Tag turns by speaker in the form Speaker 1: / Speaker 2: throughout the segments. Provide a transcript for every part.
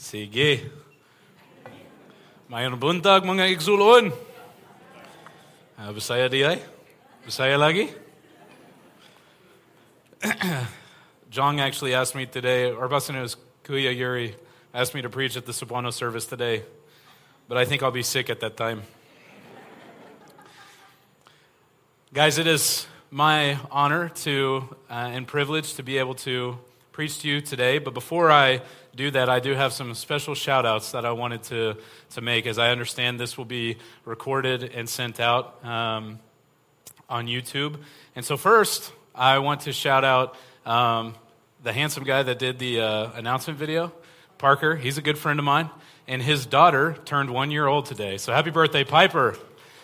Speaker 1: Sige. Mayroong buntag mga igsulon. Bisaya di ay? Bisaya lagi? John actually asked me today, or Basin was Kuya Yuri, asked me to preach at the Cebuano service today, but I think I'll be sick at that time. Guys, it is my honor and privilege to be able to preach to you today, but before I do that, I do have some special shout-outs that I wanted to make, as I understand this will be recorded and sent out on YouTube. And so first, I want to shout out the handsome guy that did the announcement video, Parker. He's a good friend of mine, and his daughter turned 1 year old today. So happy birthday, Piper.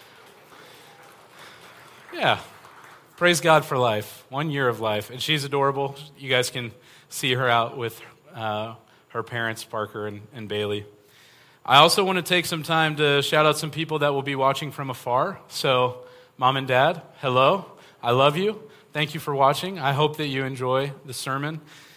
Speaker 1: Yeah, praise God for life, 1 year of life. And she's adorable. You guys can see her out with her parents, Parker and Bailey. I also want to take some time to shout out some people that will be watching from afar. So, Mom and Dad, hello. I love you. Thank you for watching. I hope that you enjoy the sermon.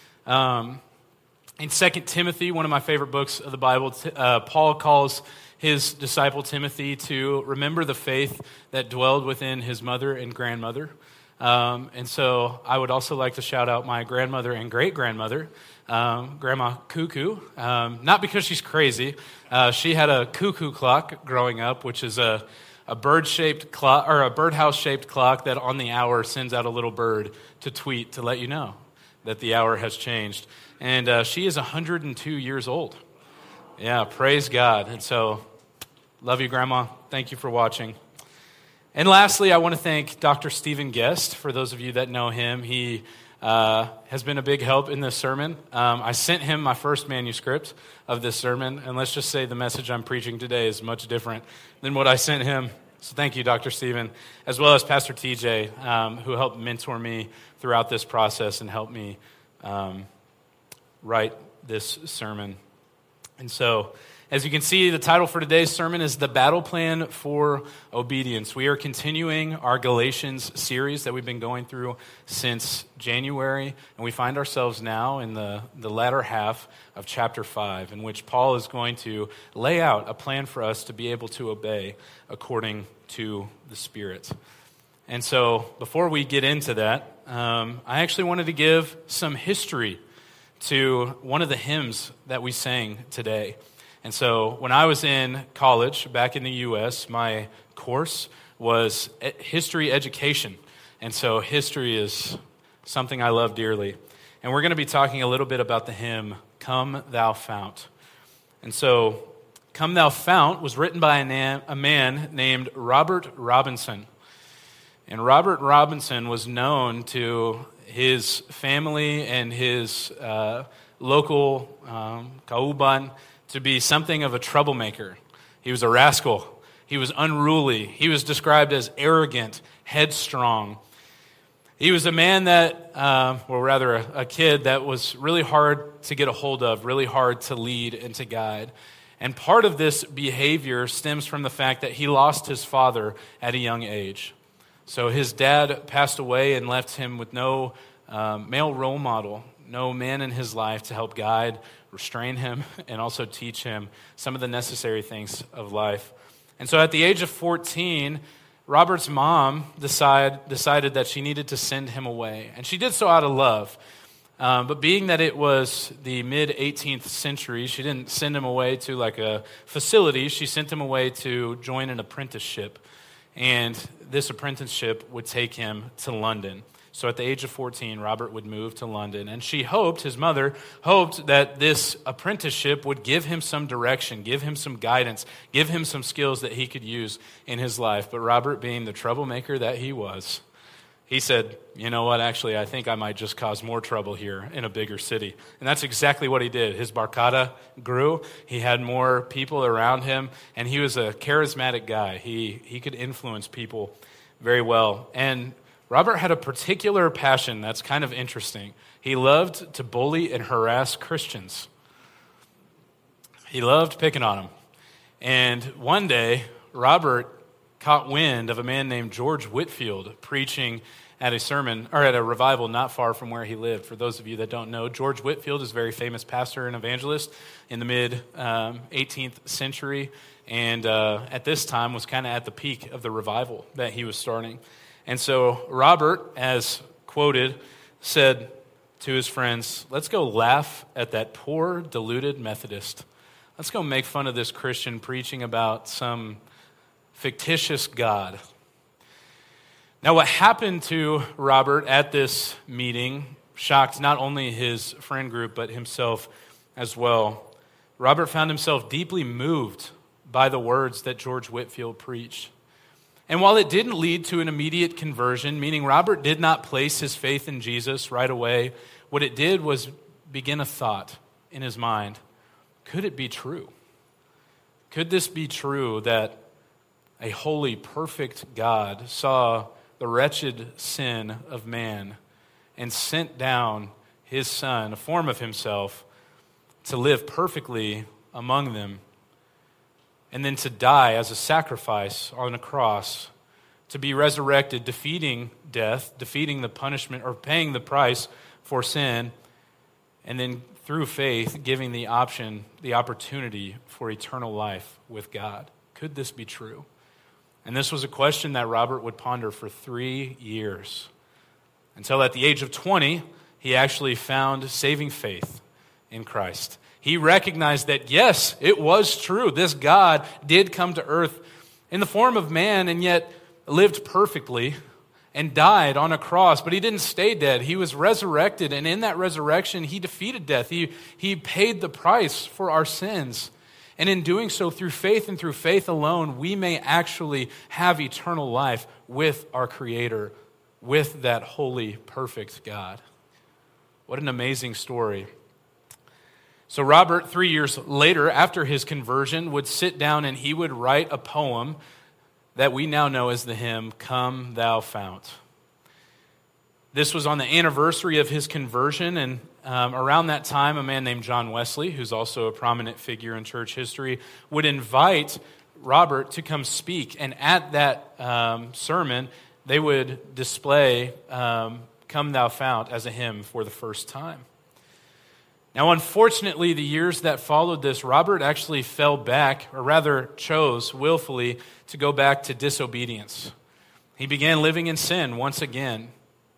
Speaker 1: In 2 Timothy, one of my favorite books of the Bible, Paul calls his disciple Timothy to remember the faith that dwelled within his mother and grandmother. And so I would also like to shout out my grandmother and great-grandmother, Grandma Cuckoo. Not because she's crazy. She had a cuckoo clock growing up, which is a bird-shaped clock, or a birdhouse-shaped clock that on the hour sends out a little bird to tweet to let you know that the hour has changed. And she is 102 years old. Yeah, praise God. And so, love you, Grandma. Thank you for watching. And lastly, I want to thank Dr. Stephen Guest. For those of you that know him, he has been a big help in this sermon. I sent him my first manuscript of this sermon, and let's just say the message I'm preaching today is much different than what I sent him. So thank you, Dr. Stephen, as well as Pastor TJ, who helped mentor me throughout this process and helped me write this sermon. And so, as you can see, the title for today's sermon is The Battle Plan for Obedience. We are continuing our Galatians series that we've been going through since January, and we find ourselves now in the latter half of chapter 5, in which Paul is going to lay out a plan for us to be able to obey according to the Spirit. And so, before we get into that, I actually wanted to give some history to one of the hymns that we sang today. And so when I was in college back in the U.S., my course was history education. And so history is something I love dearly. And we're going to be talking a little bit about the hymn, Come Thou Fount. And so Come Thou Fount was written by a man named Robert Robinson. And Robert Robinson was known to his family and his local kauban to be something of a troublemaker. He was a rascal. He was unruly. He was described as arrogant, headstrong. He was a man that, or rather a kid that was really hard to get a hold of, really hard to lead and to guide. And part of this behavior stems from the fact that he lost his father at a young age. So his dad passed away and left him with no male role model, no man in his life to help guide, restrain him, and also teach him some of the necessary things of life. And so at the age of 14, Robert's mom decided that she needed to send him away. And she did so out of love. But being that it was the mid-18th century, she didn't send him away to like a facility. She sent him away to join an apprenticeship. And this apprenticeship would take him to London. So at the age of 14, Robert would move to London. And his mother hoped that this apprenticeship would give him some direction, give him some guidance, give him some skills that he could use in his life. But Robert, being the troublemaker that he was, he said, you know what, actually, I think I might just cause more trouble here in a bigger city. And that's exactly what he did. His barcada grew. He had more people around him. And he was a charismatic guy. He could influence people very well. And Robert had a particular passion that's kind of interesting. He loved to bully and harass Christians. He loved picking on them. And one day, Robert caught wind of a man named George Whitefield preaching at a sermon, or at a revival not far from where he lived. For those of you that don't know, George Whitefield is a very famous pastor and evangelist in the mid-18th century, and at this time was kind of at the peak of the revival that he was starting. And so Robert, as quoted, said to his friends, "Let's go laugh at that poor, deluded Methodist. Let's go make fun of this Christian preaching about some fictitious God." Now, what happened to Robert at this meeting shocked not only his friend group, but himself as well. Robert found himself deeply moved by the words that George Whitefield preached. And while it didn't lead to an immediate conversion, meaning Robert did not place his faith in Jesus right away, what it did was begin a thought in his mind. Could it be true? Could this be true that a holy, perfect God saw the wretched sin of man and sent down his Son, a form of himself, to live perfectly among them, and then to die as a sacrifice on a cross, to be resurrected, defeating death, defeating the punishment, or paying the price for sin, and then through faith giving the opportunity for eternal life with God? Could this be true? And this was a question that Robert would ponder for 3 years, until at the age of 20, he actually found saving faith in Christ. He recognized that, yes, it was true. This God did come to earth in the form of man and yet lived perfectly and died on a cross. But he didn't stay dead. He was resurrected, and in that resurrection, he defeated death. He paid the price for our sins. And in doing so, through faith and through faith alone, we may actually have eternal life with our Creator, with that holy, perfect God. What an amazing story. So Robert, 3 years later, after his conversion, would sit down and he would write a poem that we now know as the hymn, "Come Thou Fount." This was on the anniversary of his conversion, and around that time, a man named John Wesley, who's also a prominent figure in church history, would invite Robert to come speak. And at that sermon, they would display "Come Thou Fount" as a hymn for the first time. Now, unfortunately, the years that followed this, Robert actually fell back, or rather chose willfully to go back to disobedience. He began living in sin once again.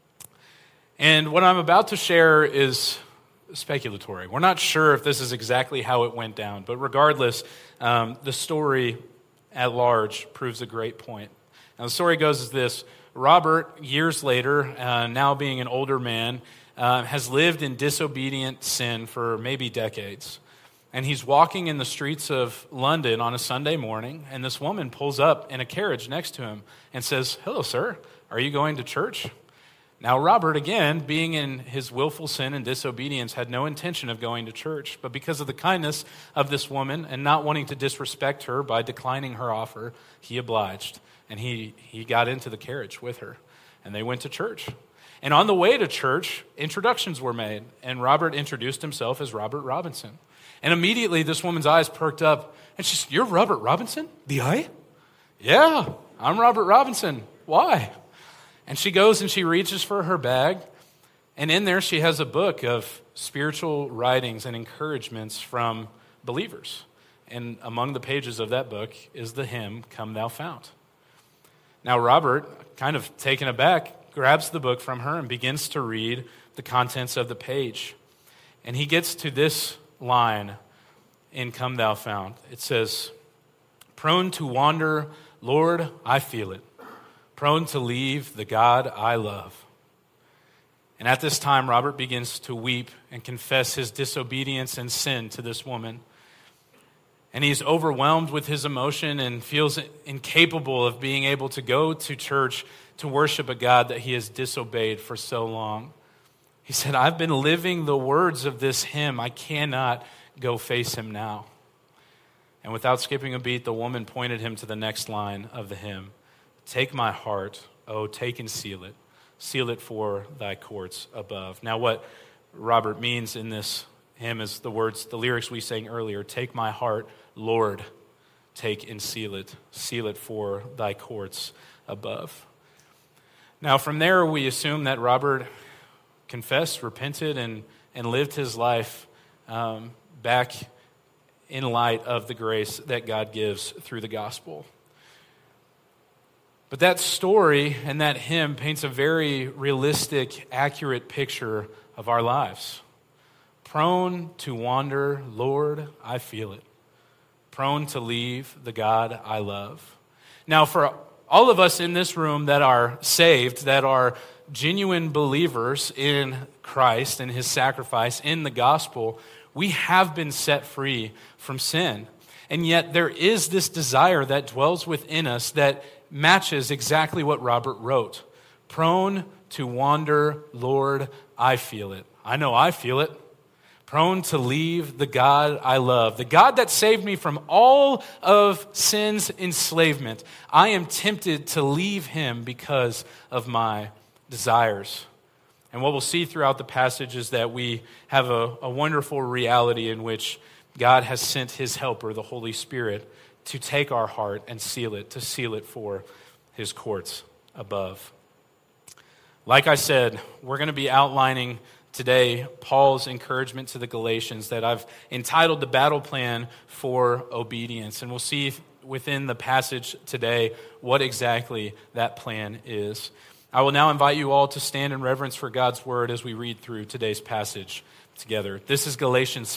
Speaker 1: And what I'm about to share is speculatory. We're not sure if this is exactly how it went down, but regardless, the story at large proves a great point. Now, the story goes as this. Robert, years later, now being an older man, has lived in disobedient sin for maybe decades. And he's walking in the streets of London on a Sunday morning, and this woman pulls up in a carriage next to him and says, "Hello, sir, are you going to church?" Now, Robert, again, being in his willful sin and disobedience, had no intention of going to church. But because of the kindness of this woman and not wanting to disrespect her by declining her offer, he obliged. And he got into the carriage with her, and they went to church. And on the way to church, introductions were made, and Robert introduced himself as Robert Robinson. And immediately this woman's eyes perked up, and she said, "You're Robert Robinson? The I?" "Yeah, I'm Robert Robinson. Why?" And she goes and she reaches for her bag, and in there she has a book of spiritual writings and encouragements from believers. And among the pages of that book is the hymn, "Come Thou Fount." Now Robert, kind of taken aback, grabs the book from her and begins to read the contents of the page. And he gets to this line in "Come Thou Fount." It says, "Prone to wander, Lord, I feel it. Prone to leave the God I love." And at this time, Robert begins to weep and confess his disobedience and sin to this woman. And he's overwhelmed with his emotion and feels incapable of being able to go to church to worship a God that he has disobeyed for so long. He said, "I've been living the words of this hymn. I cannot go face him now." And without skipping a beat, the woman pointed him to the next line of the hymn. "Take my heart, oh, take and seal it for thy courts above." Now what Robert means in this hymn is the lyrics we sang earlier. "Take my heart, Lord, take and seal it for thy courts above." Now, from there, we assume that Robert confessed, repented, and lived his life back in light of the grace that God gives through the gospel. But that story and that hymn paints a very realistic, accurate picture of our lives. Prone to wander, Lord, I feel it. Prone to leave the God I love. Now, for all of us in this room that are saved, that are genuine believers in Christ and his sacrifice in the gospel, we have been set free from sin. And yet there is this desire that dwells within us that matches exactly what Robert wrote. Prone to wander, Lord, I feel it. I know I feel it. Prone to leave the God I love, the God that saved me from all of sin's enslavement. I am tempted to leave him because of my desires. And what we'll see throughout the passage is that we have a wonderful reality in which God has sent his helper, the Holy Spirit, to take our heart and seal it, to seal it for his courts above. Like I said, we're going to be outlining today Paul's encouragement to the Galatians that I've entitled the battle plan for obedience. And we'll see within the passage today what exactly that plan is. I will now invite you all to stand in reverence for God's word as we read through today's passage together. This is Galatians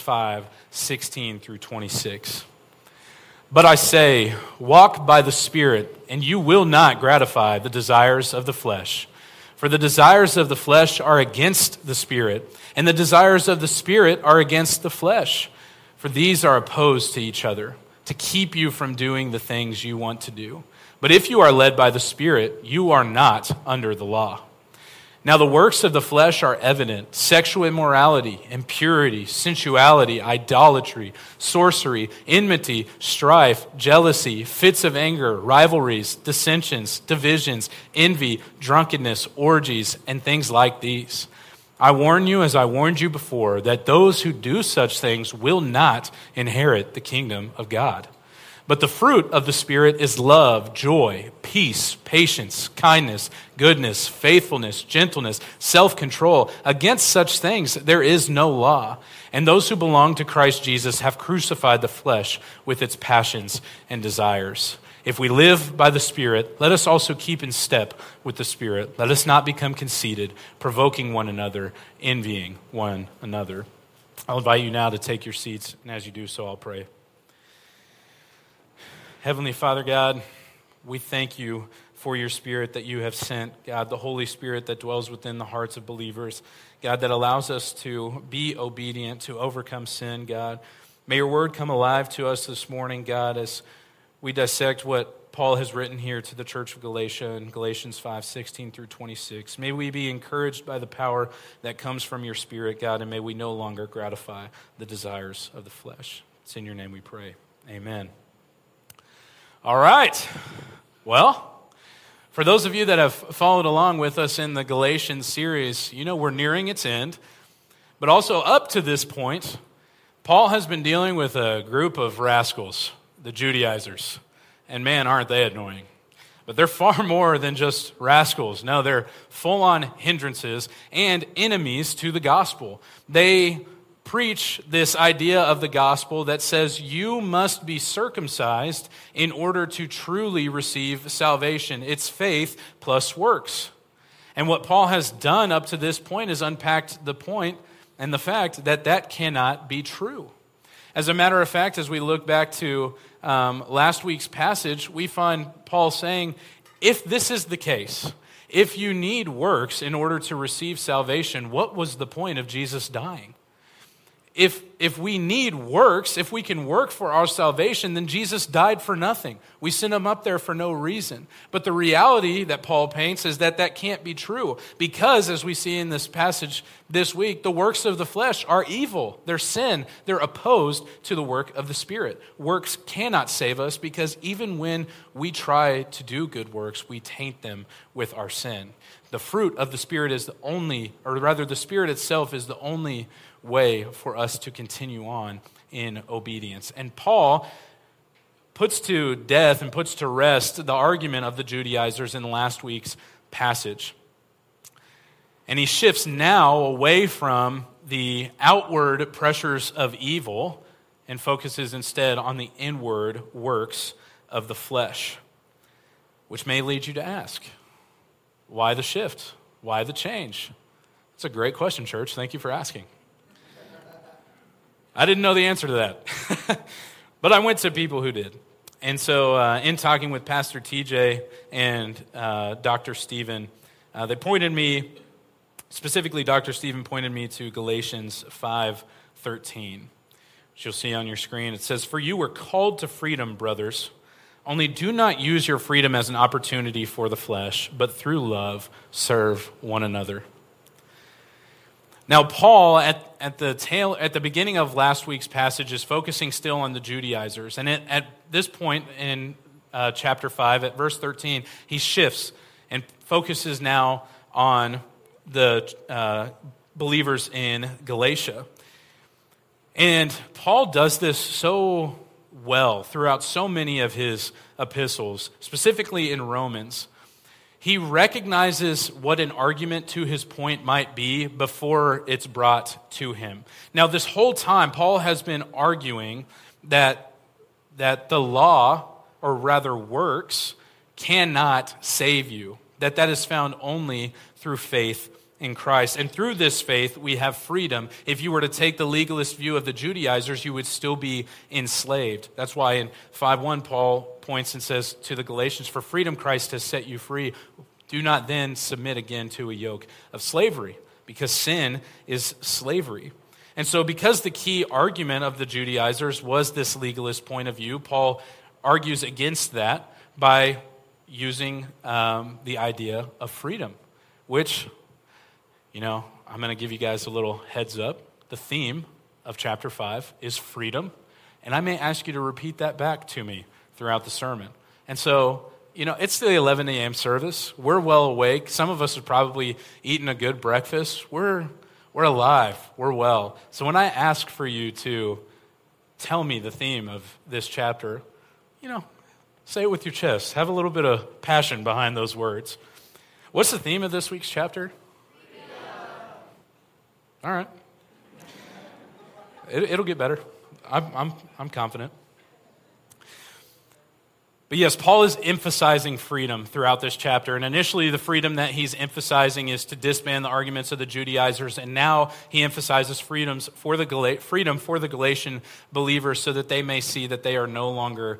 Speaker 1: 5:16 through 26. But I say, walk by the Spirit, and you will not gratify the desires of the flesh. For the desires of the flesh are against the Spirit, and the desires of the Spirit are against the flesh. For these are opposed to each other, to keep you from doing the things you want to do. But if you are led by the Spirit, you are not under the law. Now the works of the flesh are evident: sexual immorality, impurity, sensuality, idolatry, sorcery, enmity, strife, jealousy, fits of anger, rivalries, dissensions, divisions, envy, drunkenness, orgies, and things like these. I warn you, as I warned you before, that those who do such things will not inherit the kingdom of God. But the fruit of the Spirit is love, joy, peace, patience, kindness, goodness, faithfulness, gentleness, self-control. Against such things there is no law. And those who belong to Christ Jesus have crucified the flesh with its passions and desires. If we live by the Spirit, let us also keep in step with the Spirit. Let us not become conceited, provoking one another, envying one another. I'll invite you now to take your seats, and as you do so, I'll pray. Heavenly Father God, we thank you for your Spirit that you have sent, God, the Holy Spirit that dwells within the hearts of believers, God, that allows us to be obedient, to overcome sin, God. May your word come alive to us this morning, God, as we dissect what Paul has written here to the church of Galatia in Galatians 5:16 through 26. May we be encouraged by the power that comes from your Spirit, God, and may we no longer gratify the desires of the flesh. It's in your name we pray. Amen. All right. Well, for those of you that have followed along with us in the Galatians series, you know we're nearing its end. But also up to this point, Paul has been dealing with a group of rascals, the Judaizers. And man, aren't they annoying. But they're far more than just rascals. No, they're full-on hindrances and enemies to the gospel. They preach this idea of the gospel that says you must be circumcised in order to truly receive salvation. It's faith plus works. And what Paul has done up to this point is unpacked the point and the fact that that cannot be true. As a matter of fact, as we look back to last week's passage, we find Paul saying, if this is the case, if you need works in order to receive salvation, what was the point of Jesus dying? If we need works, if we can work for our salvation, then Jesus died for nothing. We sent him up there for no reason. But the reality that Paul paints is that that can't be true because, as we see in this passage this week, the works of the flesh are evil. They're sin. They're opposed to the work of the Spirit. Works cannot save us because even when we try to do good works, we taint them with our sin. The fruit of the Spirit is the only, or rather the Spirit itself is the only way for us to continue on in obedience. And Paul puts to death and puts to rest the argument of the Judaizers in last week's passage. And he shifts now away from the outward pressures of evil and focuses instead on the inward works of the flesh, which may lead you to ask, why the shift? Why the change? It's a great question, church. Thank you for asking. I didn't know the answer to that, but I went to people who did. And so in talking with Pastor TJ and Dr. Stephen, they pointed me, specifically Dr. Stephen pointed me to Galatians 5:13, which you'll see on your screen. It says, "For you were called to freedom, brothers. Only do not use your freedom as an opportunity for the flesh, but through love serve one another." Now, Paul, at the beginning of last week's passage, is focusing still on the Judaizers. And at this point in chapter 5, at verse 13, he shifts and focuses now on the believers in Galatia. And Paul does this so well throughout so many of his epistles, specifically in Romans. He recognizes what an argument to his point might be before it's brought to him. Now, this whole time, Paul has been arguing that the law, or rather works, cannot save you, that is found only through faith in Christ. And through this faith, we have freedom. If you were to take the legalist view of the Judaizers, you would still be enslaved. That's why in 5:1, Paul points and says to the Galatians, "For freedom Christ has set you free. Do not then submit again to a yoke of slavery," because sin is slavery. And so because the key argument of the Judaizers was this legalist point of view, Paul argues against that by using the idea of freedom, which, I'm going to give you guys a little heads up. The theme of chapter 5 is freedom, and I may ask you to repeat that back to me throughout the sermon. And so, it's the 11 a.m. service. We're well awake. Some of us have probably eaten a good breakfast. We're alive. We're well. So when I ask for you to tell me the theme of this chapter, say it with your chest. Have a little bit of passion behind those words. What's the theme of this week's chapter? All right. It'll get better. I'm confident. But yes, Paul is emphasizing freedom throughout this chapter. And initially, the freedom that he's emphasizing is to disband the arguments of the Judaizers. And now he emphasizes freedom for the Galatian believers so that they may see that they are no longer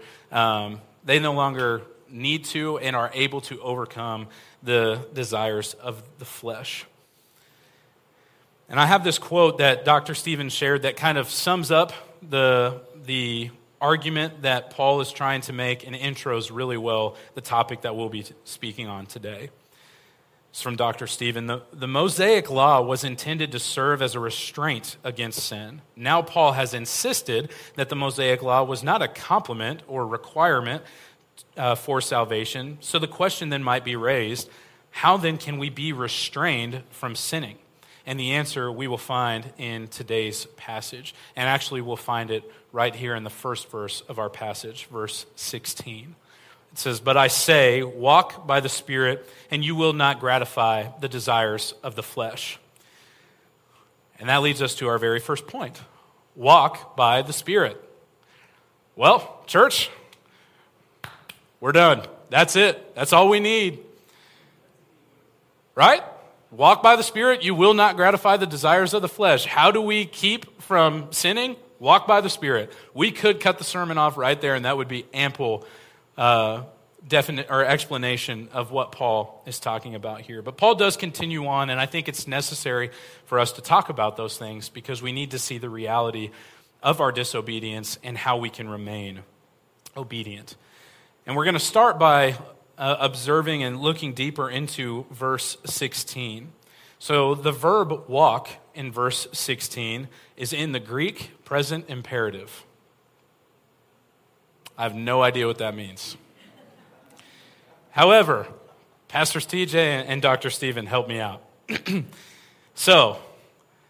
Speaker 1: need to and are able to overcome the desires of the flesh. And I have this quote that Dr. Stephen shared that kind of sums up the argument that Paul is trying to make and intros really well the topic that we'll be speaking on today. It's from Dr. Stephen. The Mosaic law was intended to serve as a restraint against sin. Now Paul has insisted that the Mosaic law was not a complement or requirement for salvation. So the question then might be raised, how then can we be restrained from sinning? And the answer we will find in today's passage. And actually we'll find it right here in the first verse of our passage, verse 16. It says, "But I say, walk by the Spirit, and you will not gratify the desires of the flesh." And that leads us to our very first point. Walk by the Spirit. Well, church, we're done. That's it. That's all we need. Right? Walk by the Spirit, you will not gratify the desires of the flesh. How do we keep from sinning? Walk by the Spirit. We could cut the sermon off right there, and that would be ample definite or explanation of what Paul is talking about here. But Paul does continue on, and I think it's necessary for us to talk about those things because we need to see the reality of our disobedience and how we can remain obedient. And we're going to start by observing and looking deeper into verse 16. So the verb walk in verse 16 is in the Greek present imperative. I have no idea what that means. However, Pastors TJ and Dr. Stephen helped me out. So,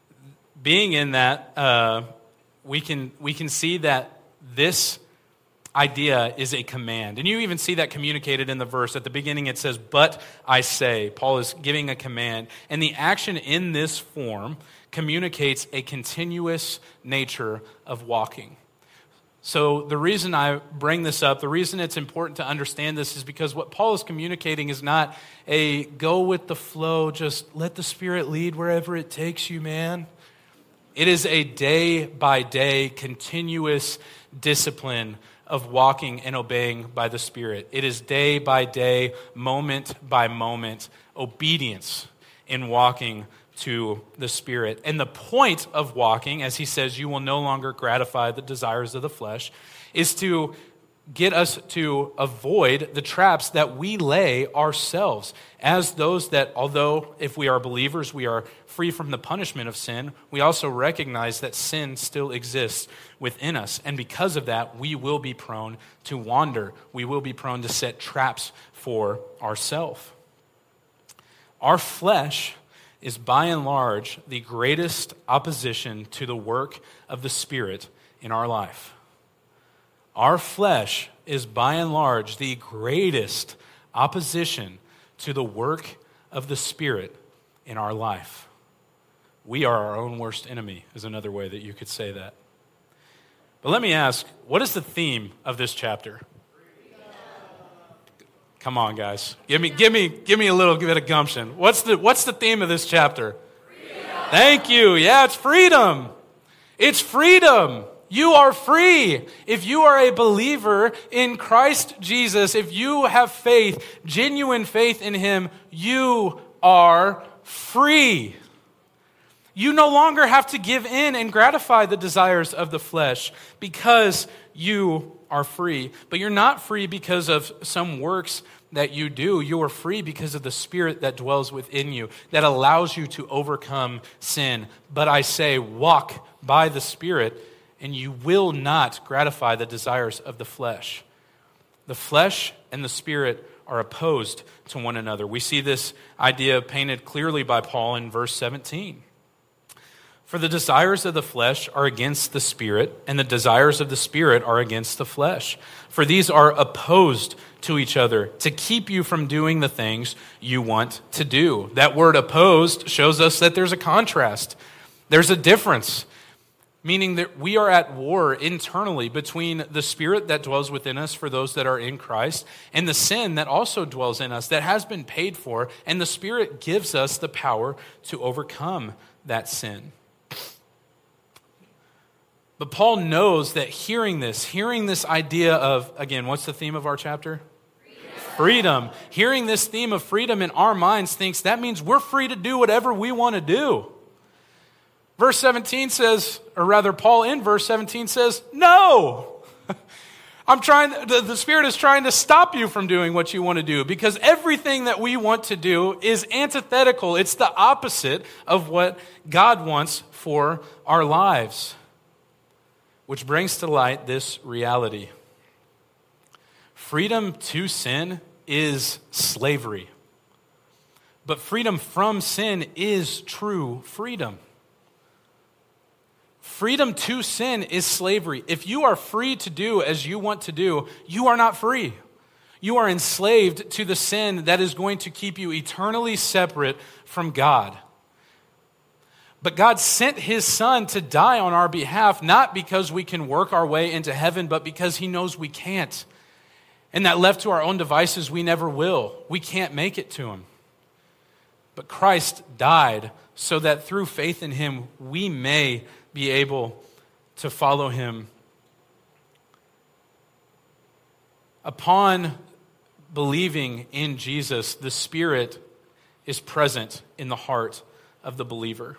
Speaker 1: being in that, we can see that this idea is a command. And you even see that communicated in the verse. At the beginning it says, "But I say." Paul is giving a command. And the action in this form communicates a continuous nature of walking. So the reason I bring this up, the reason it's important to understand this is because what Paul is communicating is not a go with the flow, just let the Spirit lead wherever it takes you, man. It is a day-by-day, continuous discipline of walking and obeying by the Spirit. It is day-by-day, moment-by-moment obedience in walking to the Spirit. And the point of walking, as he says, you will no longer gratify the desires of the flesh, is to get us to avoid the traps that we lay ourselves as those that, although if we are believers, we are free from the punishment of sin, we also recognize that sin still exists within us. And because of that, we will be prone to wander. We will be prone to set traps for ourselves. Our flesh is by and large the greatest opposition to the work of the Spirit in our life. Our flesh is by and large the greatest opposition to the work of the Spirit in our life. We are our own worst enemy, is another way that you could say that. But let me ask, what is the theme of this chapter? Come on, guys. Give me a little bit of gumption. What's the theme of this chapter? Freedom. Thank you. Yeah, it's freedom. It's freedom. You are free. If you are a believer in Christ Jesus, if you have faith, genuine faith in Him, you are free. You no longer have to give in and gratify the desires of the flesh because you are free. But you're not free because of some works that you do. You are free because of the Spirit that dwells within you, that allows you to overcome sin. But I say, walk by the Spirit, and you will not gratify the desires of the flesh. The flesh and the Spirit are opposed to one another. We see this idea painted clearly by Paul in verse 17. For the desires of the flesh are against the Spirit, and the desires of the Spirit are against the flesh. For these are opposed to each other to keep you from doing the things you want to do. That word opposed shows us that there's a contrast. There's a difference, meaning that we are at war internally between the Spirit that dwells within us for those that are in Christ and the sin that also dwells in us that has been paid for, and the Spirit gives us the power to overcome that sin. But Paul knows that hearing this idea of, again, what's the theme of our chapter? Freedom. Hearing this theme of freedom in our minds thinks that means we're free to do whatever we want to do. Verse 17 says, or rather Paul in verse 17 says, no. The Spirit is trying to stop you from doing what you want to do because everything that we want to do is antithetical. It's the opposite of what God wants for our lives. Which brings to light this reality. Freedom to sin is slavery. But freedom from sin is true freedom. Freedom to sin is slavery. If you are free to do as you want to do, you are not free. You are enslaved to the sin that is going to keep you eternally separate from God. But God sent His Son to die on our behalf, not because we can work our way into heaven, but because He knows we can't. And that left to our own devices, we never will. We can't make it to Him. But Christ died so that through faith in Him, we may be able to follow Him. Upon believing in Jesus, the Spirit is present in the heart of the believer.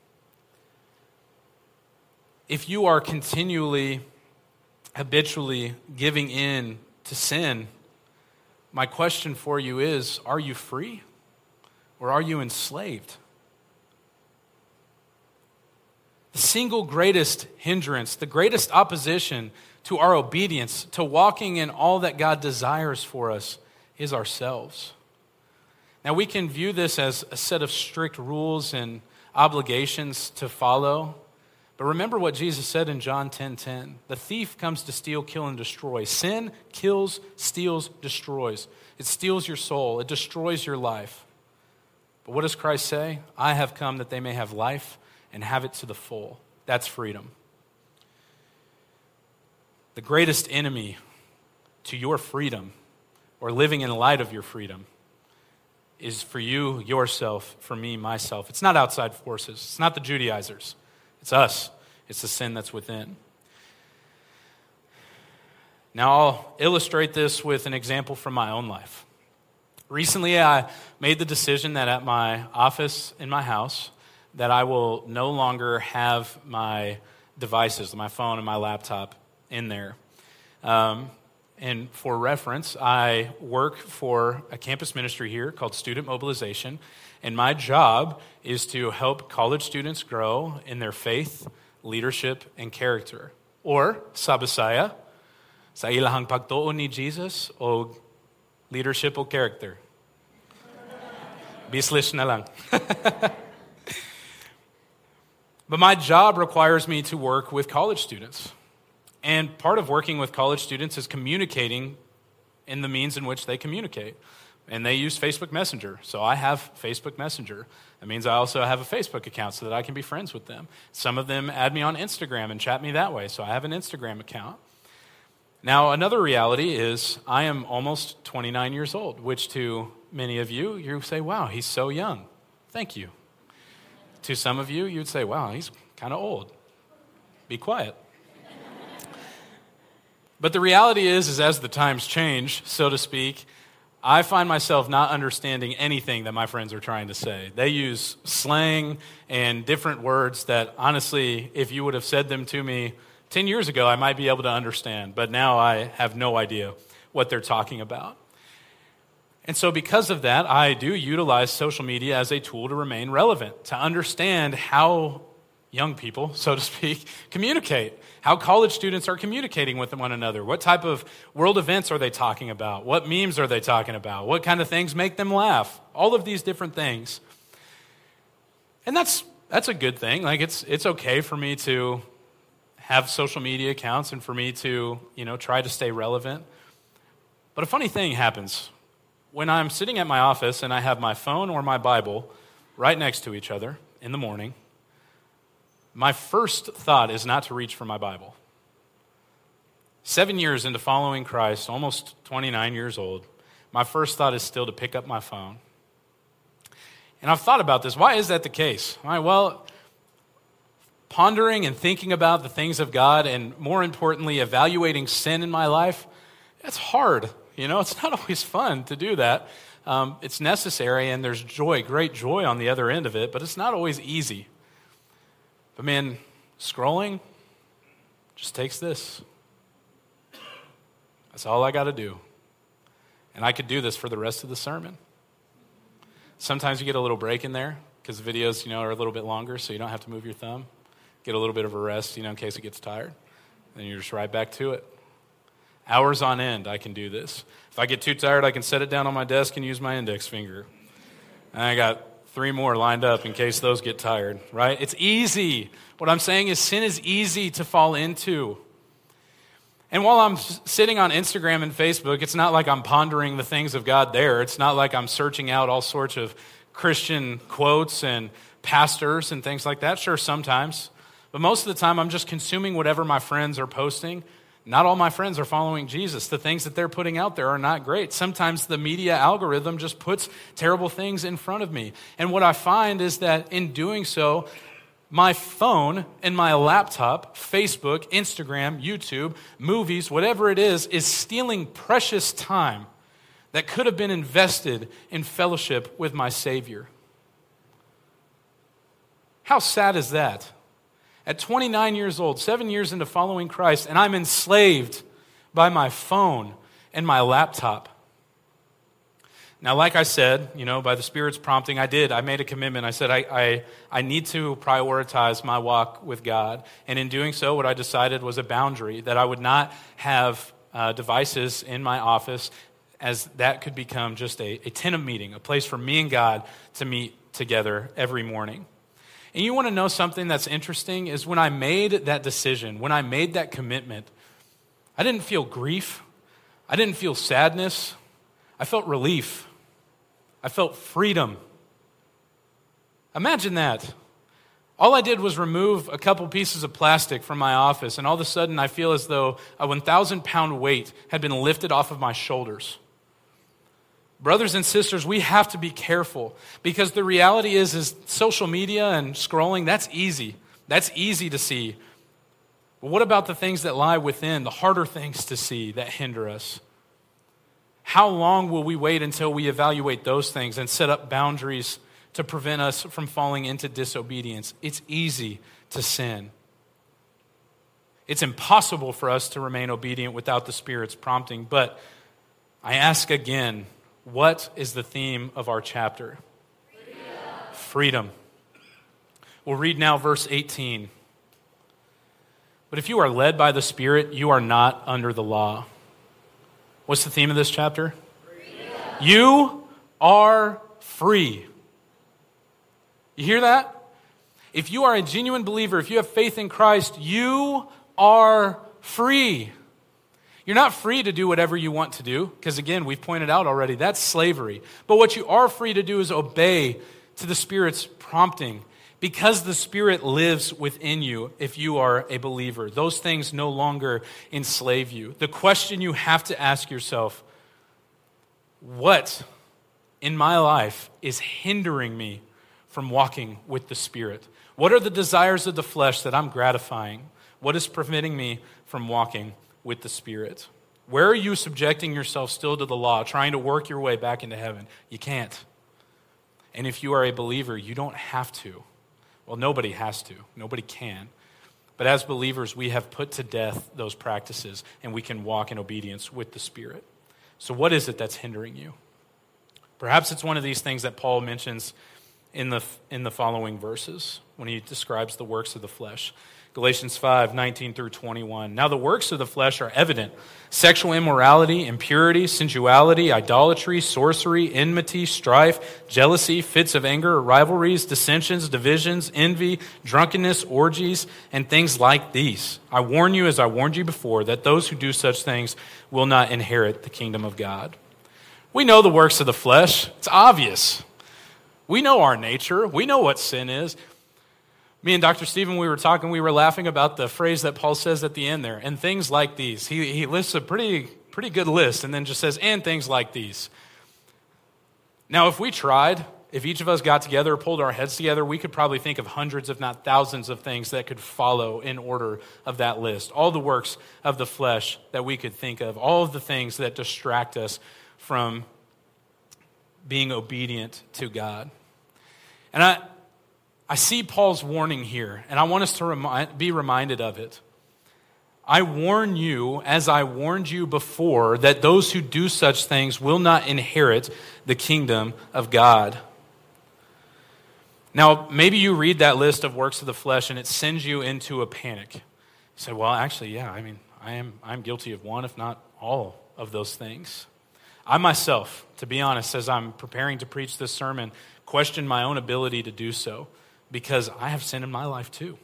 Speaker 1: If you are continually, habitually giving in to sin, my question for you is, are you free or are you enslaved? The single greatest hindrance, the greatest opposition to our obedience, to walking in all that God desires for us, is ourselves. Now we can view this as a set of strict rules and obligations to follow, But remember what Jesus said in John 10:10. The thief comes to steal, kill, and destroy. Sin kills, steals, destroys. It steals your soul. It destroys your life. But what does Christ say? I have come that they may have life and have it to the full. That's freedom. The greatest enemy to your freedom, or living in light of your freedom, is for you, yourself, for me, myself. It's not outside forces. It's not the Judaizers. It's us. It's the sin that's within. Now, I'll illustrate this with an example from my own life. Recently, I made the decision that at my office in my house, that I will no longer have my devices, my phone and my laptop, in there. And for reference, I work for a campus ministry here called Student Mobilization, and my job is to help college students grow in their faith, leadership, and character. Or, sa Bisaya, sa ilahang pagtuon ni Jesus o leadership o character. Bislish na lang. But my job requires me to work with college students. And part of working with college students is communicating in the means in which they communicate. And they use Facebook Messenger. So I have Facebook Messenger. That means I also have a Facebook account so that I can be friends with them. Some of them add me on Instagram and chat me that way. So I have an Instagram account. Now, another reality is I am almost 29 years old, which to many of you, you say, wow, he's so young. Thank you. To some of you, you'd say, wow, he's kind of old. Be quiet. But the reality is as the times change, so to speak, I find myself not understanding anything that my friends are trying to say. They use slang and different words that, honestly, if you would have said them to me 10 years ago, I might be able to understand. But now I have no idea what they're talking about. And so because of that, I do utilize social media as a tool to remain relevant, to understand how young people, so to speak, communicate, how college students are communicating with one another. What type of world events are they talking about? What memes are they talking about? What kind of things make them laugh? All of these different things. And that's a good thing. Like it's okay for me to have social media accounts and for me to, try to stay relevant. But a funny thing happens. When I'm sitting at my office and I have my phone or my Bible right next to each other in the morning, my first thought is not to reach for my Bible. 7 years into following Christ, almost 29 years old, my first thought is still to pick up my phone. And I've thought about this. Why is that the case? All right, well, pondering and thinking about the things of God and more importantly, evaluating sin in my life, that's hard. It's not always fun to do that. It's necessary and there's joy, great joy on the other end of it, but it's not always easy. But man, scrolling just takes this. That's all I got to do. And I could do this for the rest of the sermon. Sometimes you get a little break in there because the videos, are a little bit longer, so you don't have to move your thumb. Get a little bit of a rest, in case it gets tired. Then you're just right back to it. Hours on end, I can do this. If I get too tired, I can set it down on my desk and use my index finger. And I got 3 more lined up in case those get tired, right? It's easy. What I'm saying is sin is easy to fall into. And while I'm sitting on Instagram and Facebook, it's not like I'm pondering the things of God there. It's not like I'm searching out all sorts of Christian quotes and pastors and things like that. Sure, sometimes. But most of the time, I'm just consuming whatever my friends are posting. Not all my friends are following Jesus. The things that they're putting out there are not great. Sometimes the media algorithm just puts terrible things in front of me. And what I find is that in doing so, my phone and my laptop, Facebook, Instagram, YouTube, movies, whatever it is stealing precious time that could have been invested in fellowship with my Savior. How sad is that? At 29 years old, 7 years into following Christ, and I'm enslaved by my phone and my laptop. Now, like I said, by the Spirit's prompting, I made a commitment. I said, I need to prioritize my walk with God. And in doing so, what I decided was a boundary, that I would not have devices in my office, as that could become just a tent of meeting, a place for me and God to meet together every morning. And you want to know something that's interesting is when I made that decision, when I made that commitment, I didn't feel grief. I didn't feel sadness. I felt relief. I felt freedom. Imagine that. All I did was remove a couple pieces of plastic from my office, and all of a sudden I feel as though a 1,000-pound weight had been lifted off of my shoulders. Brothers and sisters, we have to be careful because the reality is social media and scrolling, that's easy. That's easy to see. But what about the things that lie within, the harder things to see that hinder us? How long will we wait until we evaluate those things and set up boundaries to prevent us from falling into disobedience? It's easy to sin. It's impossible for us to remain obedient without the Spirit's prompting. But I ask again, what is the theme of our chapter? Freedom. We'll read now verse 18. But if you are led by the Spirit, you are not under the law. What's the theme of this chapter? Freedom. You are free. You hear that? If you are a genuine believer, if you have faith in Christ, you are free. You're not free to do whatever you want to do, because again, we've pointed out already, that's slavery. But what you are free to do is obey to the Spirit's prompting, because the Spirit lives within you if you are a believer. Those things no longer enslave you. The question you have to ask yourself, what in my life is hindering me from walking with the Spirit? What are the desires of the flesh that I'm gratifying? What is preventing me from walking with the Spirit? Where are you subjecting yourself still to the law, trying to work your way back into heaven? You can't. And if you are a believer, you don't have to. Well, nobody has to. Nobody can. But as believers, we have put to death those practices, and we can walk in obedience with the Spirit. So what is it that's hindering you? Perhaps it's one of these things that Paul mentions in the following verses when he describes the works of the flesh. Galatians 5:19 through 21. Now the works of the flesh are evident: sexual immorality, impurity, sensuality, idolatry, sorcery, enmity, strife, jealousy, fits of anger, rivalries, dissensions, divisions, envy, drunkenness, orgies, and things like these. I warn you, as I warned you before, that those who do such things will not inherit the kingdom of God. We know the works of the flesh. It's obvious. We know our nature. We know what sin is. Me and Dr. Stephen, we were talking, we were laughing about the phrase that Paul says at the end there, and things like these. He lists a pretty good list and then just says, and things like these. Now, if we tried, if each of us got together, pulled our heads together, we could probably think of hundreds, if not thousands, of things that could follow in order of that list. All the works of the flesh that we could think of, all of the things that distract us from being obedient to God. And I see Paul's warning here, and I want us to be reminded of it. I warn you, as I warned you before, that those who do such things will not inherit the kingdom of God. Now, maybe you read that list of works of the flesh, and it sends you into a panic. You say, well, actually, yeah, I'm guilty of one, if not all, of those things. I myself, to be honest, as I'm preparing to preach this sermon, question my own ability to do so, because I have sin in my life too.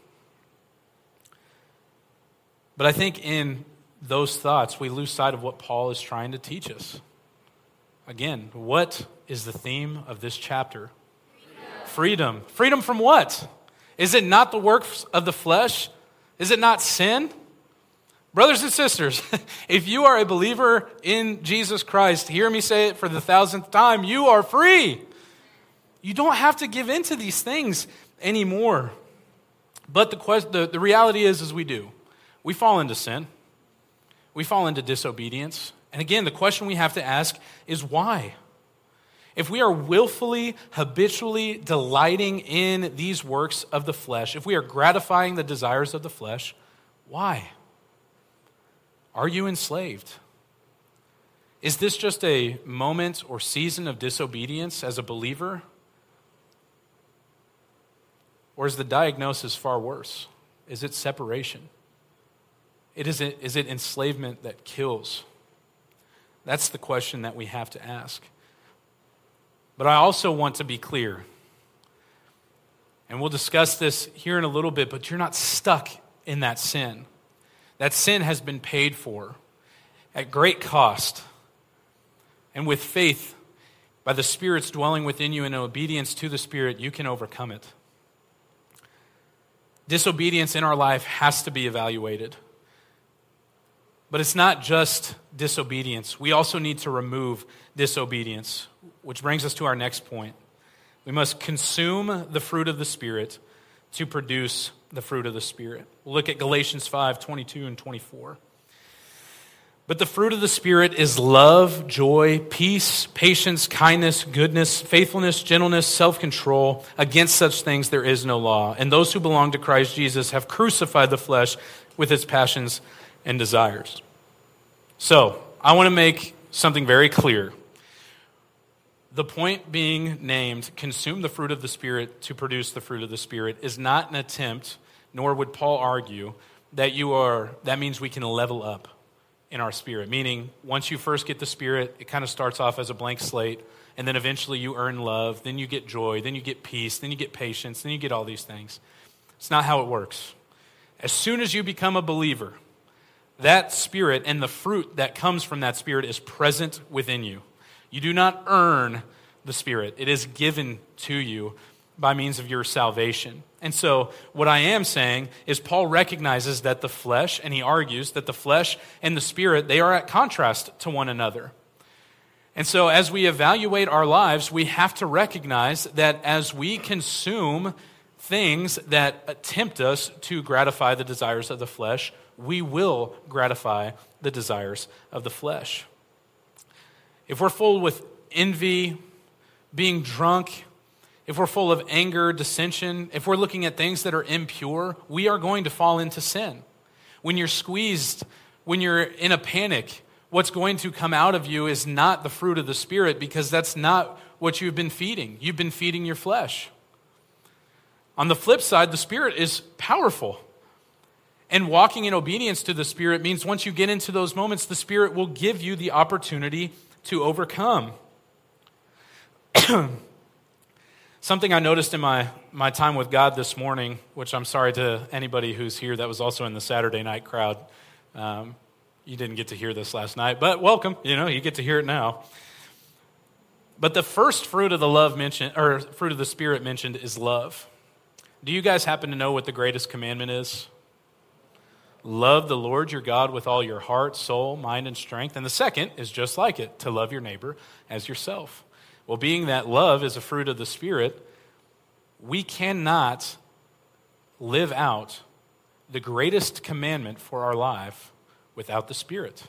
Speaker 1: But I think in those thoughts, we lose sight of what Paul is trying to teach us. Again, what is the theme of this chapter? Freedom. Freedom from what? Is it not the works of the flesh? Is it not sin? Brothers and sisters, if you are a believer in Jesus Christ, hear me say it for the 1,000th time, you are free. You don't have to give in to these things anymore. But the reality is we do. We fall into sin. We fall into disobedience. And again, the question we have to ask is why? If we are willfully, habitually delighting in these works of the flesh, if we are gratifying the desires of the flesh, why? Are you enslaved? Is this just a moment or season of disobedience as a believer? Or is the diagnosis far worse? Is it separation? Is it enslavement that kills? That's the question that we have to ask. But I also want to be clear. And we'll discuss this here in a little bit, but you're not stuck in that sin. That sin has been paid for at great cost. And with faith, by the Spirit's dwelling within you and obedience to the Spirit, you can overcome it. Disobedience in our life has to be evaluated. But it's not just disobedience. We also need to remove disobedience, which brings us to our next point. We must consume the fruit of the Spirit to produce the fruit of the Spirit. We'll look at Galatians 5:22 and 24. But the fruit of the Spirit is love, joy, peace, patience, kindness, goodness, faithfulness, gentleness, self-control. Against such things there is no law. And those who belong to Christ Jesus have crucified the flesh with its passions and desires. So, I want to make something very clear. The point being named, consume the fruit of the Spirit to produce the fruit of the Spirit, is not an attempt, nor would Paul argue, that means we can level up in our spirit. Meaning, once you first get the Spirit, it kind of starts off as a blank slate, and then eventually you earn love, then you get joy, then you get peace, then you get patience, then you get all these things. It's not how it works. As soon as you become a believer, that Spirit and the fruit that comes from that Spirit is present within you. You do not earn the Spirit. It is given to you by means of your salvation. And so what I am saying is Paul recognizes that the flesh, and he argues that the flesh and the Spirit, they are at contrast to one another. And so as we evaluate our lives, we have to recognize that as we consume things that tempt us to gratify the desires of the flesh, we will gratify the desires of the flesh. If we're full with envy, being drunk, if we're full of anger, dissension, if we're looking at things that are impure, we are going to fall into sin. When you're squeezed, when you're in a panic, what's going to come out of you is not the fruit of the Spirit, because that's not what you've been feeding. You've been feeding your flesh. On the flip side, the Spirit is powerful. And walking in obedience to the Spirit means once you get into those moments, the Spirit will give you the opportunity to overcome. Something I noticed in my time with God this morning, which I'm sorry to anybody who's here that was also in the Saturday night crowd. You didn't get to hear this last night, but welcome. You get to hear it now. But the first fruit of the love mentioned, or fruit of the Spirit mentioned, is love. Do you guys happen to know what the greatest commandment is? Love the Lord your God with all your heart, soul, mind, and strength. And the second is just like it, to love your neighbor as yourself. Well, being that love is a fruit of the Spirit, we cannot live out the greatest commandment for our life without the Spirit.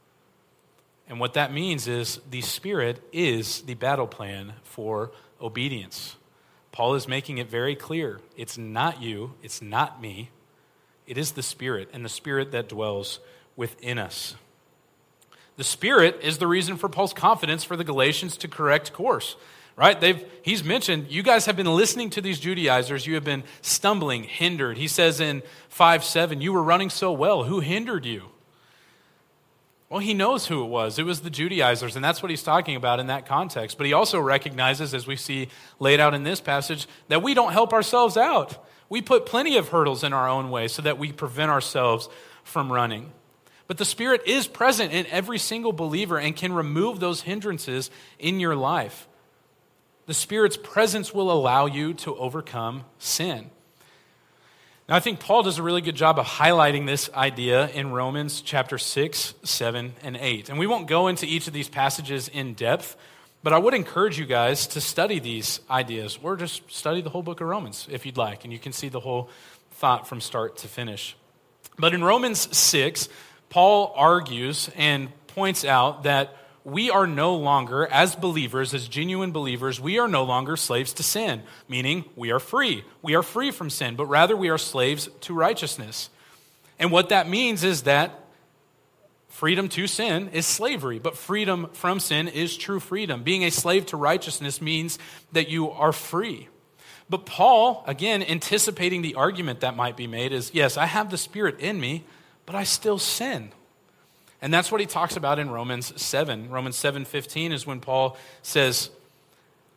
Speaker 1: And what that means is the Spirit is the battle plan for obedience. Paul is making it very clear. It's not you, it's not me. It is the Spirit, and the Spirit that dwells within us. The Spirit is the reason for Paul's confidence for the Galatians to correct course, right? He's mentioned, you guys have been listening to these Judaizers. You have been stumbling, hindered. He says in 5:7, you were running so well. Who hindered you? Well, he knows who it was. It was the Judaizers, and that's what he's talking about in that context. But he also recognizes, as we see laid out in this passage, that we don't help ourselves out. We put plenty of hurdles in our own way so that we prevent ourselves from running. But the Spirit is present in every single believer and can remove those hindrances in your life. The Spirit's presence will allow you to overcome sin. Now, I think Paul does a really good job of highlighting this idea in Romans chapter 6, 7, and 8. And we won't go into each of these passages in depth, but I would encourage you guys to study these ideas, or just study the whole book of Romans if you'd like, and you can see the whole thought from start to finish. But in Romans 6, Paul argues and points out that we are no longer, as believers, as genuine believers, we are no longer slaves to sin, meaning we are free. We are free from sin, but rather we are slaves to righteousness. And what that means is that freedom to sin is slavery, but freedom from sin is true freedom. Being a slave to righteousness means that you are free. But Paul, again, anticipating the argument that might be made is, yes, I have the Spirit in me, but I still sin. And that's what he talks about in Romans 7. Romans 7:15 is when Paul says,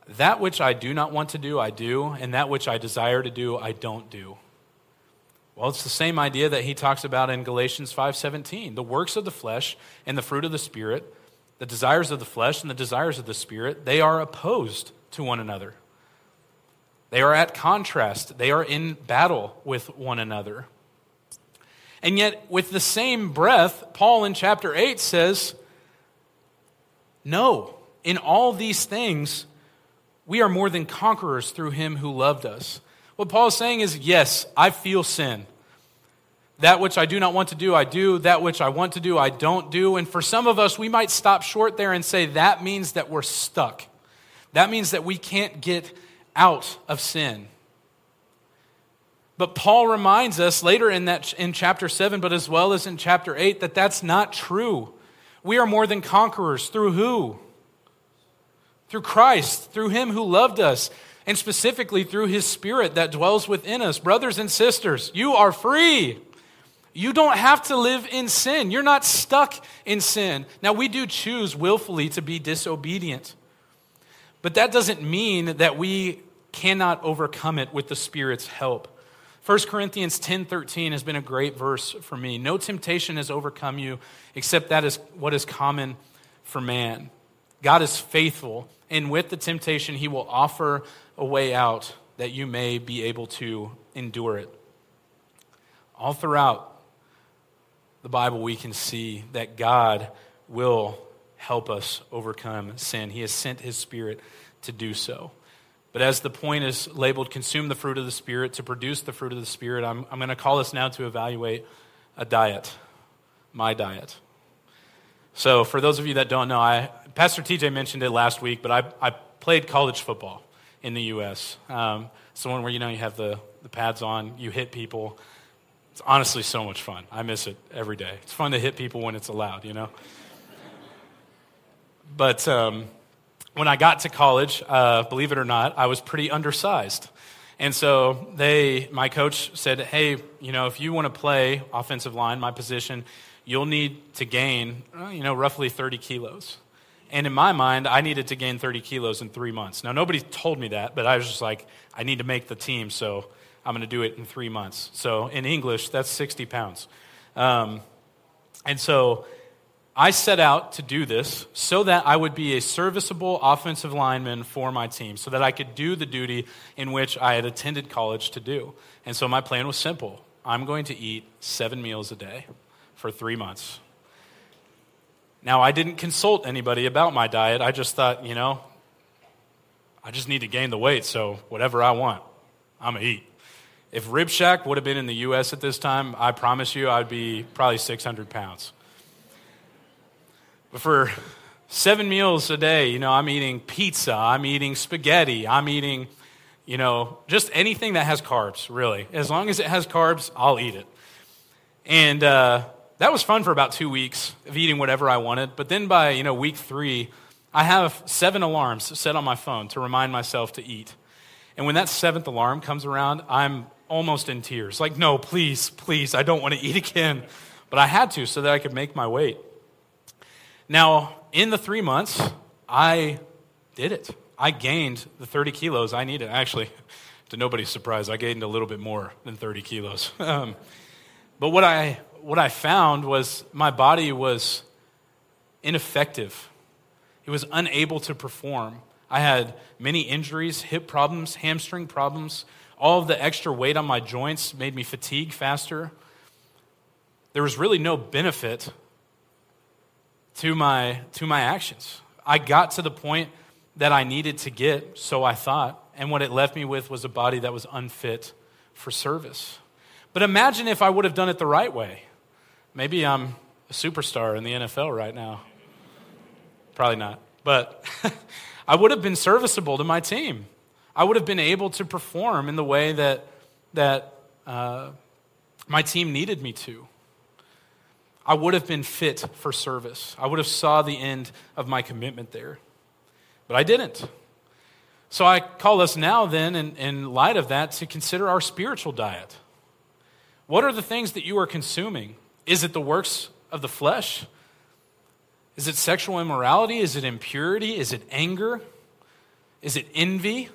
Speaker 1: That which I do not want to do, I do, and that which I desire to do, I don't do. Well, it's the same idea that he talks about in Galatians 5:17. The works of the flesh and the fruit of the Spirit, the desires of the flesh and the desires of the Spirit, they are opposed to one another. They are at contrast. They are in battle with one another. And yet, with the same breath, Paul in chapter 8 says, no, in all these things, we are more than conquerors through him who loved us. What Paul is saying is, yes, I feel sin. That which I do not want to do, I do. That which I want to do, I don't do. And for some of us, we might stop short there and say that means that we're stuck. That means that we can't get out of sin. But Paul reminds us later in chapter 7, but as well as in chapter 8, that that's not true. We are more than conquerors. Through who? Through Christ, through him who loved us, and specifically through his Spirit that dwells within us. Brothers and sisters, you are free. You don't have to live in sin. You're not stuck in sin. Now, we do choose willfully to be disobedient, but that doesn't mean that we cannot overcome it with the Spirit's help. 1 Corinthians 10:13 has been a great verse for me. No temptation has overcome you except that is what is common for man. God is faithful, and with the temptation, he will offer a way out that you may be able to endure it. All throughout the Bible, we can see that God will help us overcome sin. He has sent his Spirit to do so. But as the point is labeled, consume the fruit of the Spirit, to produce the fruit of the Spirit, I'm going to call us now to evaluate a diet, my diet. So for those of you that don't know, Pastor TJ mentioned it last week, but I played college football in the U.S. It's the one where, you have the pads on, you hit people. It's honestly so much fun. I miss it every day. It's fun to hit people when it's allowed, But when I got to college, believe it or not, I was pretty undersized. And so my coach said, hey, if you want to play offensive line, my position, you'll need to gain, roughly 30 kilos. And in my mind, I needed to gain 30 kilos in 3 months. Now, nobody told me that, but I was just like, I need to make the team, so I'm going to do it in 3 months. So in English, that's 60 pounds. And so I set out to do this so that I would be a serviceable offensive lineman for my team, so that I could do the duty in which I had attended college to do. And so my plan was simple. I'm going to eat 7 meals a day for 3 months. Now, I didn't consult anybody about my diet. I just thought, I just need to gain the weight, so whatever I want, I'm going to eat. If Rib Shack would have been in the U.S. at this time, I promise you I'd be probably 600 pounds. But for 7 meals a day, I'm eating pizza, I'm eating spaghetti, I'm eating, just anything that has carbs, really. As long as it has carbs, I'll eat it. And that was fun for about 2 weeks of eating whatever I wanted. But then by, week 3, I have 7 alarms set on my phone to remind myself to eat. And when that 7th alarm comes around, I'm almost in tears. Like, no, please, I don't want to eat again. But I had to so that I could make my weight. Now, in the 3 months, I did it. I gained the 30 kilos I needed. Actually, to nobody's surprise, I gained a little bit more than 30 kilos. But what I found was my body was ineffective. It was unable to perform. I had many injuries, hip problems, hamstring problems. All of the extra weight on my joints made me fatigue faster. There was really no benefit to my actions. I got to the point that I needed to get, so I thought, and what it left me with was a body that was unfit for service. But imagine if I would have done it the right way. Maybe I'm a superstar in the NFL right now. Probably not. But I would have been serviceable to my team. I would have been able to perform in the way that my team needed me to. I would have been fit for service. I would have saw the end of my commitment there. But I didn't. So I call us now then, in light of that, to consider our spiritual diet. What are the things that you are consuming? Is it the works of the flesh? Is it sexual immorality? Is it impurity? Is it anger? Is it envy?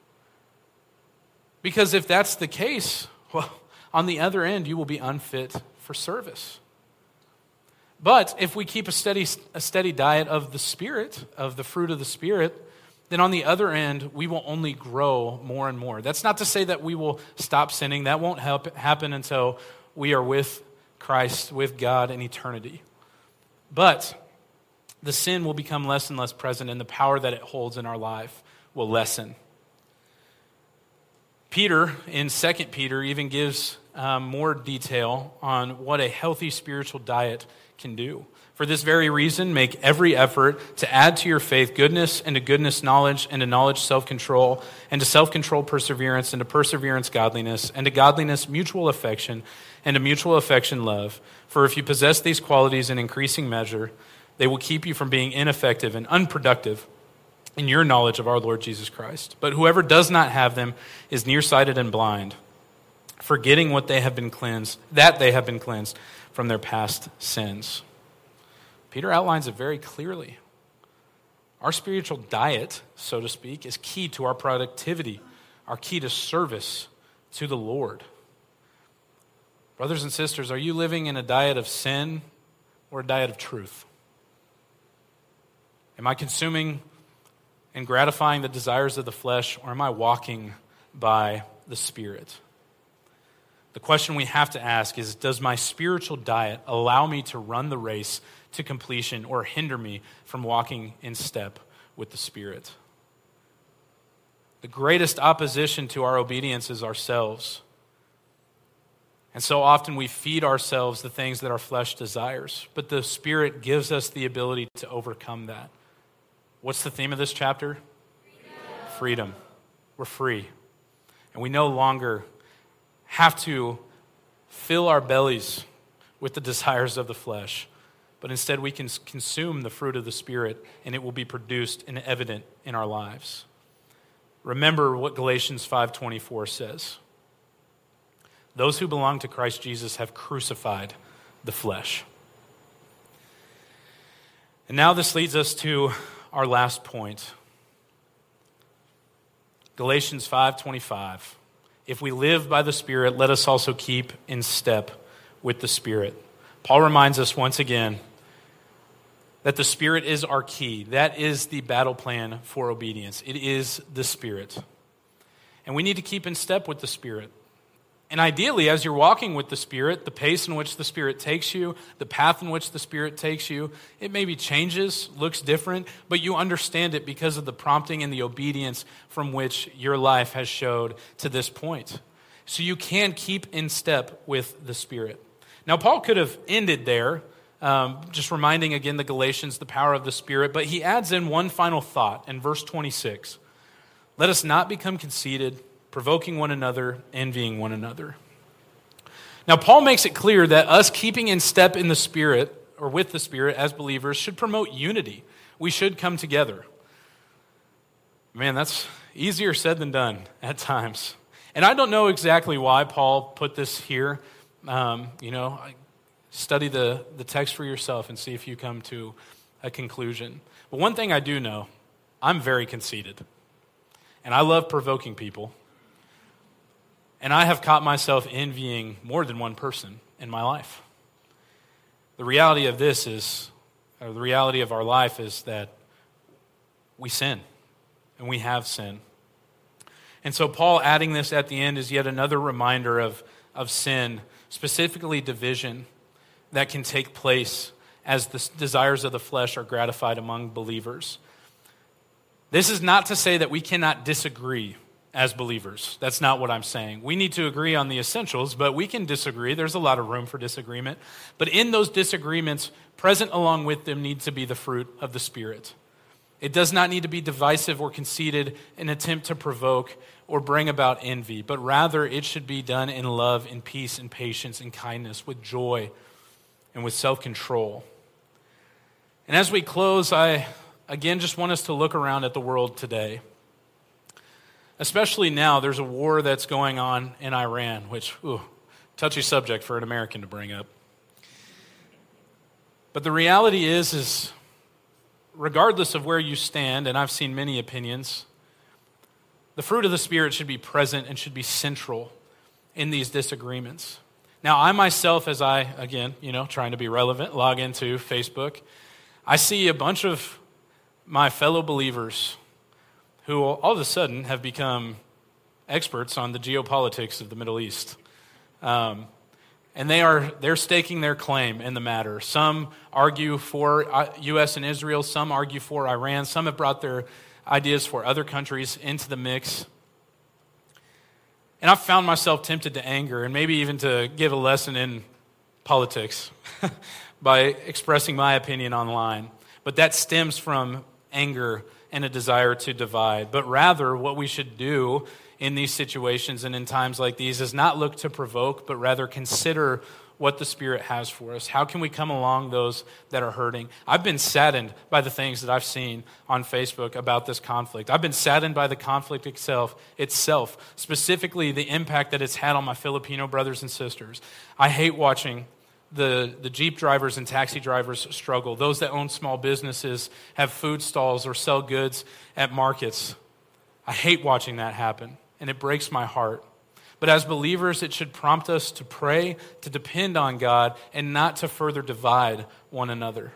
Speaker 1: Because if that's the case, well, on the other end, you will be unfit for service. But if we keep a steady diet of the Spirit, of the fruit of the Spirit, then on the other end, we will only grow more and more. That's not to say that we will stop sinning. That won't happen until we are with Christ, with God in eternity. But the sin will become less and less present, and the power that it holds in our life will lessen. Peter, in 2 Peter, even gives more detail on what a healthy spiritual diet can do. For this very reason, make every effort to add to your faith goodness, and to goodness knowledge, and to knowledge self-control, and to self-control perseverance, and to perseverance godliness, and to godliness mutual affection, and to mutual affection love. For if you possess these qualities in increasing measure, they will keep you from being ineffective and unproductive in your knowledge of our Lord Jesus Christ. But whoever does not have them is nearsighted and blind, forgetting what they have been cleansed, that they have been cleansed from their past sins. Peter outlines it very clearly. Our spiritual diet, so to speak, is key to our productivity, our key to service to the Lord. Brothers and sisters, are you living in a diet of sin or a diet of truth? Am I consuming and gratifying the desires of the flesh, or am I walking by the Spirit? The question we have to ask is, does my spiritual diet allow me to run the race to completion or hinder me from walking in step with the Spirit? The greatest opposition to our obedience is ourselves. And so often we feed ourselves the things that our flesh desires, but the Spirit gives us the ability to overcome that. What's the theme of this chapter? Freedom. We're free. And we no longer have to fill our bellies with the desires of the flesh, but instead we can consume the fruit of the Spirit, and it will be produced and evident in our lives. Remember what Galatians 5:24 says. Those who belong to Christ Jesus have crucified the flesh. And now this leads us to our last point. Galatians 5:25. If we live by the Spirit, let us also keep in step with the Spirit. Paul reminds us once again that the Spirit is our key. That is the battle plan for obedience. It is the Spirit. And we need to keep in step with the Spirit. And ideally, as you're walking with the Spirit, the pace in which the Spirit takes you, the path in which the Spirit takes you, it maybe changes, looks different, but you understand it because of the prompting and the obedience from which your life has showed to this point. So you can keep in step with the Spirit. Now, Paul could have ended there, just reminding again the Galatians the power of the Spirit, but he adds in one final thought in verse 26. Let us not become conceited, provoking one another, envying one another. Now, Paul makes it clear that us keeping in step in the Spirit, or with the Spirit as believers, should promote unity. We should come together. Man, that's easier said than done at times. And I don't know exactly why Paul put this here. Study the text for yourself and see if you come to a conclusion. But one thing I do know, I'm very conceited. And I love provoking people. And I have caught myself envying more than one person in my life. The reality of the reality of our life is that we sin, and we have sin. And so Paul adding this at the end is yet another reminder of sin, specifically division, that can take place as the desires of the flesh are gratified among believers. This is not to say that we cannot disagree as believers. That's not what I'm saying. We need to agree on the essentials, but we can disagree. There's a lot of room for disagreement. But in those disagreements, present along with them needs to be the fruit of the Spirit. It does not need to be divisive or conceited in an attempt to provoke or bring about envy, but rather it should be done in love, in peace, in patience, in kindness, with joy, and with self-control. And as we close, I again just want us to look around at the world today. Especially now, there's a war that's going on in Iran, which, touchy subject for an American to bring up. But the reality is regardless of where you stand, and I've seen many opinions, The fruit of the Spirit should be present and should be central in these disagreements. Now, I myself, as I, again, trying to be relevant, log into Facebook, I see a bunch of my fellow believers who all of a sudden have become experts on the geopolitics of the Middle East. And they're staking their claim in the matter. Some argue for U.S. and Israel, some argue for Iran, some have brought their ideas for other countries into the mix. And I've found myself tempted to anger and maybe even to give a lesson in politics by expressing my opinion online. But that stems from anger and a desire to divide. But rather, what we should do in these situations and in times like these is not look to provoke, but rather consider what the Spirit has for us. How can we come along those that are hurting? I've been saddened by the things that I've seen on Facebook about this conflict. I've been saddened by the conflict itself, specifically the impact that it's had on my Filipino brothers and sisters. I hate watching the Jeep drivers and taxi drivers struggle. Those that own small businesses, have food stalls, or sell goods at markets. I hate watching that happen, and it breaks my heart. But as believers, it should prompt us to pray, to depend on God, and not to further divide one another.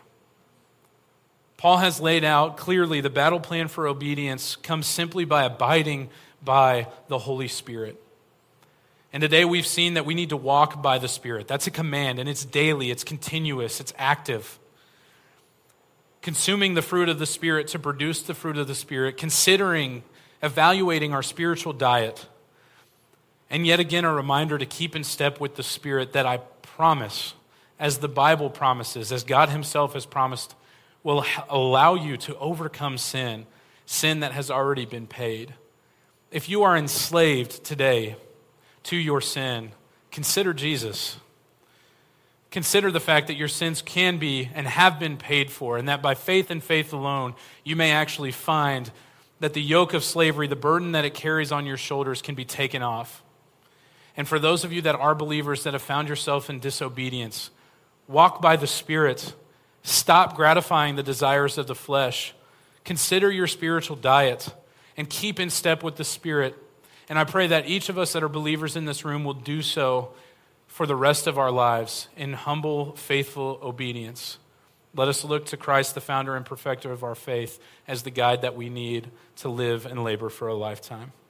Speaker 1: Paul has laid out clearly the battle plan for obedience comes simply by abiding by the Holy Spirit. And today we've seen that we need to walk by the Spirit. That's a command, and it's daily, it's continuous, it's active. Consuming the fruit of the Spirit to produce the fruit of the Spirit, evaluating our spiritual diet. And yet again, a reminder to keep in step with the Spirit that I promise, as the Bible promises, as God Himself has promised, will allow you to overcome sin that has already been paid. If you are enslaved today to your sin, consider Jesus. Consider the fact that your sins can be and have been paid for, and that by faith and faith alone, you may actually find that the yoke of slavery, the burden that it carries on your shoulders, can be taken off. And for those of you that are believers that have found yourself in disobedience, walk by the Spirit. Stop gratifying the desires of the flesh. Consider your spiritual diet and keep in step with the Spirit. And I pray that each of us that are believers in this room will do so for the rest of our lives in humble, faithful obedience. Let us look to Christ, the founder and perfecter of our faith, as the guide that we need to live and labor for a lifetime.